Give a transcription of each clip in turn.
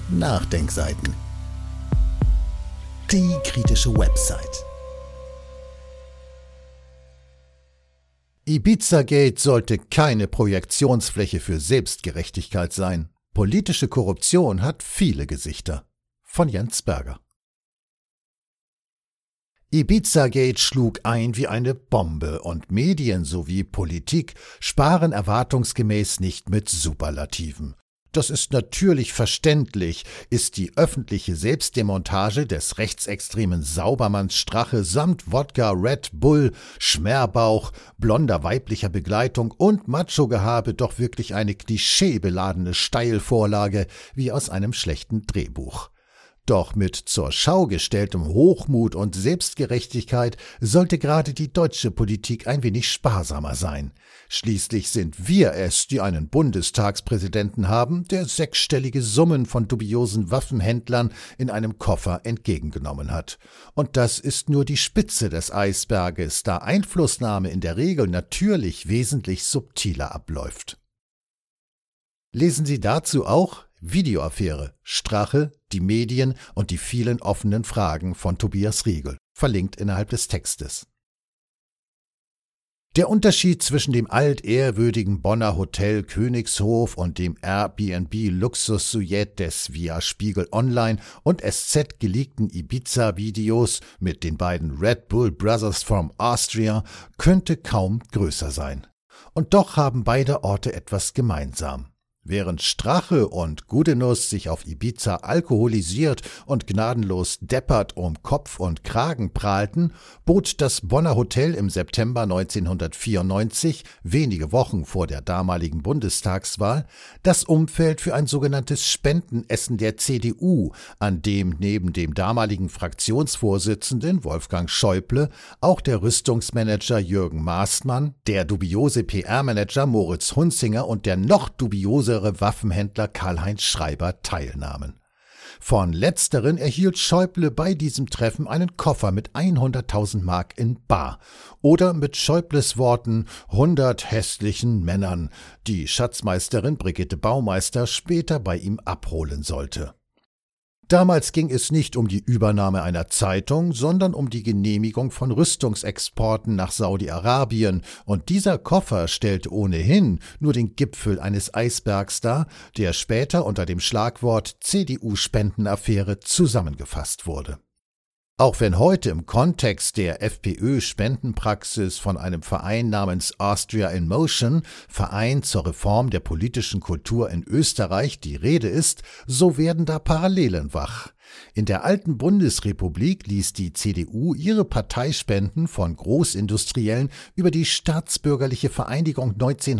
Nachdenkseiten. Die kritische Website. Ibiza-Gate sollte keine Projektionsfläche für Selbstgerechtigkeit sein. Politische Korruption hat viele Gesichter. Von Jens Berger. Ibiza-Gate schlug ein wie eine Bombe und Medien sowie Politik sparen erwartungsgemäß nicht mit Superlativen. Das ist natürlich verständlich, ist die öffentliche Selbstdemontage des rechtsextremen Saubermanns Strache samt Wodka, Red Bull, Schmerbauch, blonder weiblicher Begleitung und Macho-Gehabe doch wirklich eine klischeebeladene Steilvorlage wie aus einem schlechten Drehbuch. Doch mit zur Schau gestelltem Hochmut und Selbstgerechtigkeit sollte gerade die deutsche Politik ein wenig sparsamer sein. Schließlich sind wir es, die einen Bundestagspräsidenten haben, der sechsstellige Summen von dubiosen Waffenhändlern in einem Koffer entgegengenommen hat. Und das ist nur die Spitze des Eisberges, da Einflussnahme in der Regel natürlich wesentlich subtiler abläuft. Lesen Sie dazu auch Videoaffäre, Strache, die Medien und die vielen offenen Fragen von Tobias Riegel, verlinkt innerhalb des Textes. Der Unterschied zwischen dem altehrwürdigen Bonner Hotel Königshof und dem Airbnb-Luxus-Suite des via Spiegel Online und SZ geleakten Ibiza-Videos mit den beiden Red Bull Brothers from Austria könnte kaum größer sein. Und doch haben beide Orte etwas gemeinsam. Während Strache und Gudenus sich auf Ibiza alkoholisiert und gnadenlos deppert um Kopf und Kragen prahlten, bot das Bonner Hotel im September 1994, wenige Wochen vor der damaligen Bundestagswahl, das Umfeld für ein sogenanntes Spendenessen der CDU, an dem neben dem damaligen Fraktionsvorsitzenden Wolfgang Schäuble auch der Rüstungsmanager Jürgen Maßmann, der dubiose PR-Manager Moritz Hunzinger und der noch dubiosere Waffenhändler Karl-Heinz Schreiber teilnahmen. Von letzteren erhielt Schäuble bei diesem Treffen einen Koffer mit 100.000 Mark in bar oder mit Schäubles Worten 100 hässlichen Männern, die Schatzmeisterin Brigitte Baumeister später bei ihm abholen sollte. Damals ging es nicht um die Übernahme einer Zeitung, sondern um die Genehmigung von Rüstungsexporten nach Saudi-Arabien, und dieser Koffer stellte ohnehin nur den Gipfel eines Eisbergs dar, der später unter dem Schlagwort CDU-Spendenaffäre zusammengefasst wurde. Auch wenn heute im Kontext der FPÖ-Spendenpraxis von einem Verein namens Austria in Motion, Verein zur Reform der politischen Kultur in Österreich, die Rede ist, so werden da Parallelen wach. In der alten Bundesrepublik ließ die CDU ihre Parteispenden von Großindustriellen über die Staatsbürgerliche Vereinigung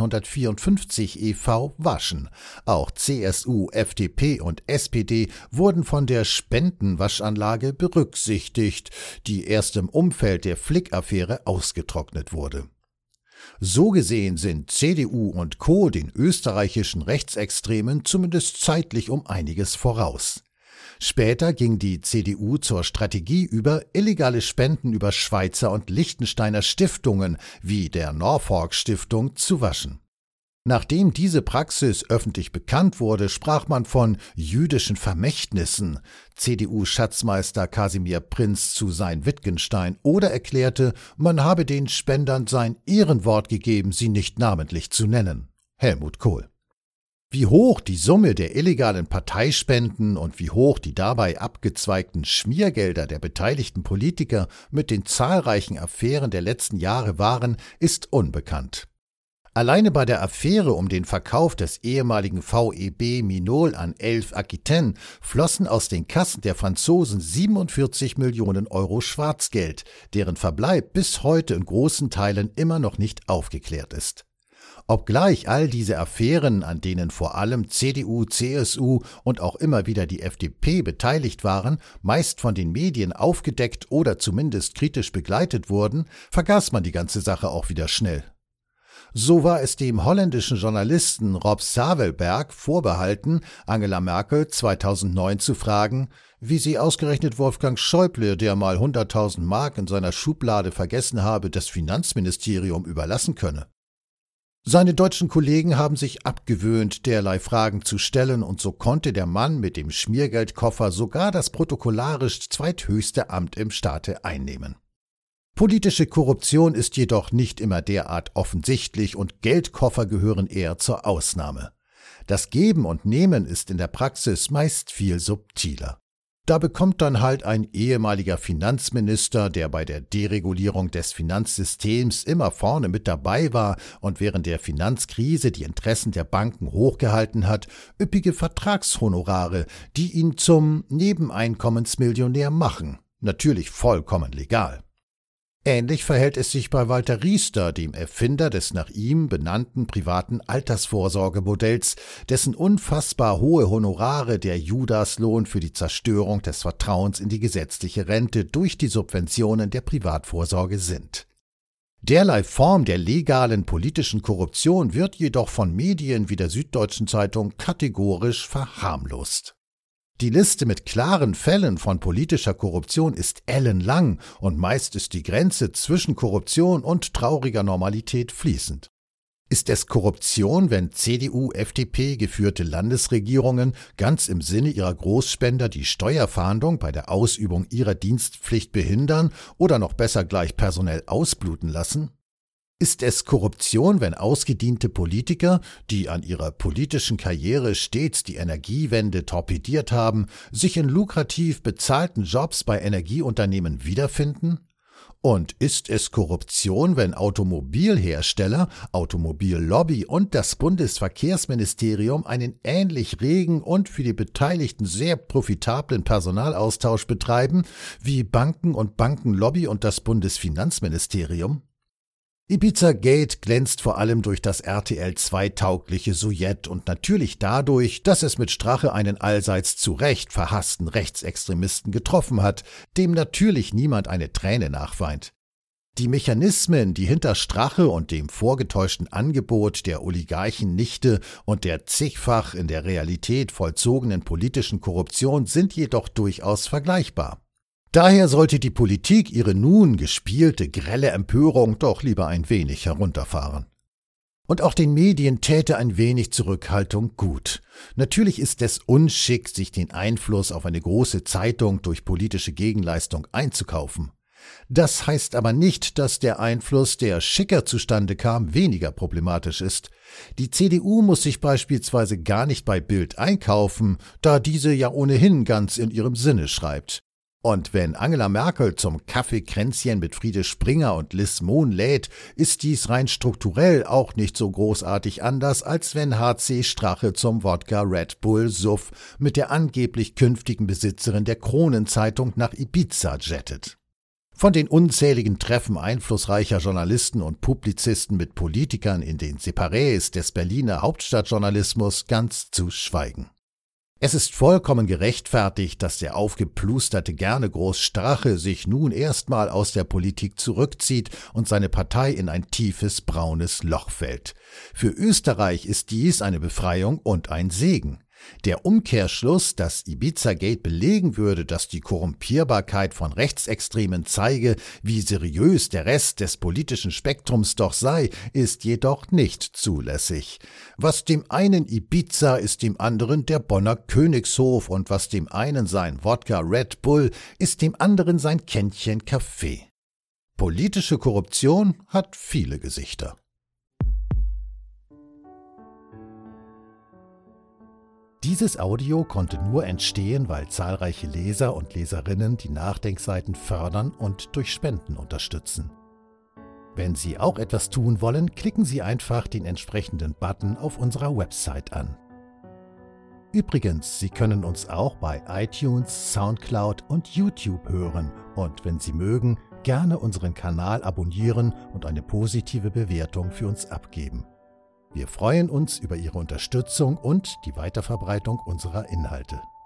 1954 e.V. waschen. Auch CSU, FDP und SPD wurden von der Spendenwaschanlage berücksichtigt, die erst im Umfeld der Flick-Affäre ausgetrocknet wurde. So gesehen sind CDU und Co. den österreichischen Rechtsextremen zumindest zeitlich um einiges voraus. Später ging die CDU zur Strategie über, illegale Spenden über Schweizer und Liechtensteiner Stiftungen wie der Norfolk Stiftung zu waschen. Nachdem diese Praxis öffentlich bekannt wurde, sprach man von jüdischen Vermächtnissen, CDU-Schatzmeister Kasimir Prinz zu Sein-Wittgenstein, oder erklärte, man habe den Spendern sein Ehrenwort gegeben, sie nicht namentlich zu nennen. Helmut Kohl. Wie hoch die Summe der illegalen Parteispenden und wie hoch die dabei abgezweigten Schmiergelder der beteiligten Politiker mit den zahlreichen Affären der letzten Jahre waren, ist unbekannt. Alleine bei der Affäre um den Verkauf des ehemaligen VEB Minol an Elf Aquitaine flossen aus den Kassen der Franzosen 47 Millionen Euro Schwarzgeld, deren Verbleib bis heute in großen Teilen immer noch nicht aufgeklärt ist. Obgleich all diese Affären, an denen vor allem CDU, CSU und auch immer wieder die FDP beteiligt waren, meist von den Medien aufgedeckt oder zumindest kritisch begleitet wurden, vergaß man die ganze Sache auch wieder schnell. So war es dem holländischen Journalisten Rob Savelberg vorbehalten, Angela Merkel 2009 zu fragen, wie sie ausgerechnet Wolfgang Schäuble, der mal 100.000 Mark in seiner Schublade vergessen habe, das Finanzministerium überlassen könne. Seine deutschen Kollegen haben sich abgewöhnt, derlei Fragen zu stellen, und so konnte der Mann mit dem Schmiergeldkoffer sogar das protokollarisch zweithöchste Amt im Staate einnehmen. Politische Korruption ist jedoch nicht immer derart offensichtlich und Geldkoffer gehören eher zur Ausnahme. Das Geben und Nehmen ist in der Praxis meist viel subtiler. Da bekommt dann halt ein ehemaliger Finanzminister, der bei der Deregulierung des Finanzsystems immer vorne mit dabei war und während der Finanzkrise die Interessen der Banken hochgehalten hat, üppige Vertragshonorare, die ihn zum Nebeneinkommensmillionär machen. Natürlich vollkommen legal. Ähnlich verhält es sich bei Walter Riester, dem Erfinder des nach ihm benannten privaten Altersvorsorgemodells, dessen unfassbar hohe Honorare der Judaslohn für die Zerstörung des Vertrauens in die gesetzliche Rente durch die Subventionen der Privatvorsorge sind. Derlei Form der legalen politischen Korruption wird jedoch von Medien wie der Süddeutschen Zeitung kategorisch verharmlost. Die Liste mit klaren Fällen von politischer Korruption ist ellenlang und meist ist die Grenze zwischen Korruption und trauriger Normalität fließend. Ist es Korruption, wenn CDU, FDP geführte Landesregierungen ganz im Sinne ihrer Großspender die Steuerfahndung bei der Ausübung ihrer Dienstpflicht behindern oder noch besser gleich personell ausbluten lassen? Ist es Korruption, wenn ausgediente Politiker, die an ihrer politischen Karriere stets die Energiewende torpediert haben, sich in lukrativ bezahlten Jobs bei Energieunternehmen wiederfinden? Und ist es Korruption, wenn Automobilhersteller, Automobillobby und das Bundesverkehrsministerium einen ähnlich regen und für die Beteiligten sehr profitablen Personalaustausch betreiben wie Banken und Bankenlobby und das Bundesfinanzministerium? Ibiza-Gate glänzt vor allem durch das RTL-2-taugliche Sujett und natürlich dadurch, dass es mit Strache einen allseits zu Recht verhassten Rechtsextremisten getroffen hat, dem natürlich niemand eine Träne nachweint. Die Mechanismen, die hinter Strache und dem vorgetäuschten Angebot der Oligarchennichte und der zigfach in der Realität vollzogenen politischen Korruption sind jedoch durchaus vergleichbar. Daher sollte die Politik ihre nun gespielte, grelle Empörung doch lieber ein wenig herunterfahren. Und auch den Medien täte ein wenig Zurückhaltung gut. Natürlich ist es unschick, sich den Einfluss auf eine große Zeitung durch politische Gegenleistung einzukaufen. Das heißt aber nicht, dass der Einfluss, der schicker zustande kam, weniger problematisch ist. Die CDU muss sich beispielsweise gar nicht bei Bild einkaufen, da diese ja ohnehin ganz in ihrem Sinne schreibt. Und wenn Angela Merkel zum Kaffeekränzchen mit Friede Springer und Liz Mohn lädt, ist dies rein strukturell auch nicht so großartig anders, als wenn HC Strache zum Wodka Red Bull Suff mit der angeblich künftigen Besitzerin der Kronenzeitung nach Ibiza jettet. Von den unzähligen Treffen einflussreicher Journalisten und Publizisten mit Politikern in den Separés des Berliner Hauptstadtjournalismus ganz zu schweigen. Es ist vollkommen gerechtfertigt, dass der aufgeplusterte Gernegroß Strache sich nun erstmal aus der Politik zurückzieht und seine Partei in ein tiefes braunes Loch fällt. Für Österreich ist dies eine Befreiung und ein Segen. Der Umkehrschluss, dass Ibiza-Gate belegen würde, dass die Korrumpierbarkeit von Rechtsextremen zeige, wie seriös der Rest des politischen Spektrums doch sei, ist jedoch nicht zulässig. Was dem einen Ibiza, ist dem anderen der Bonner Königshof, und was dem einen sein Wodka Red Bull, ist dem anderen sein Kännchen Kaffee. Politische Korruption hat viele Gesichter. Dieses Audio konnte nur entstehen, weil zahlreiche Leser und Leserinnen die Nachdenkseiten fördern und durch Spenden unterstützen. Wenn Sie auch etwas tun wollen, klicken Sie einfach den entsprechenden Button auf unserer Website an. Übrigens, Sie können uns auch bei iTunes, Soundcloud und YouTube hören und, wenn Sie mögen, gerne unseren Kanal abonnieren und eine positive Bewertung für uns abgeben. Wir freuen uns über Ihre Unterstützung und die Weiterverbreitung unserer Inhalte.